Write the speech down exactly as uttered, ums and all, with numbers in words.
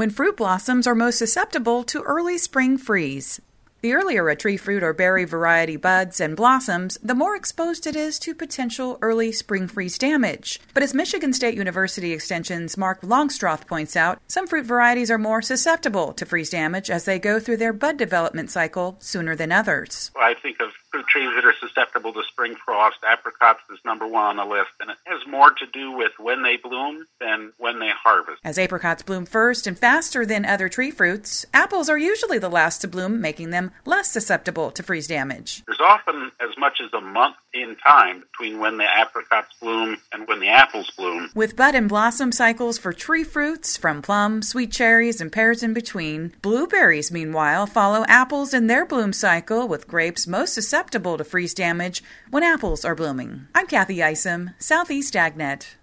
when fruit blossoms are most susceptible to early spring freeze. The earlier a tree fruit or berry variety buds and blossoms, the more exposed it is to potential early spring freeze damage. But as Michigan State University Extension's Mark Longstroth points out, some fruit varieties are more susceptible to freeze damage as they go through their bud development cycle sooner than others. I think of fruit trees that are susceptible to spring frost. Apricots is number one on the list, and it has more to do with when they bloom than when they harvest. As apricots bloom first and faster than other tree fruits, apples are usually the last to bloom, making them less susceptible to freeze damage. There's often as much as a month in time between when the apricots bloom and when the apples bloom. With bud and blossom cycles for tree fruits, from plums, sweet cherries, and pears in between, blueberries, meanwhile, follow apples in their bloom cycle, with grapes most susceptible to freeze damage when apples are blooming. I'm Kathy Isom, Southeast AgNet.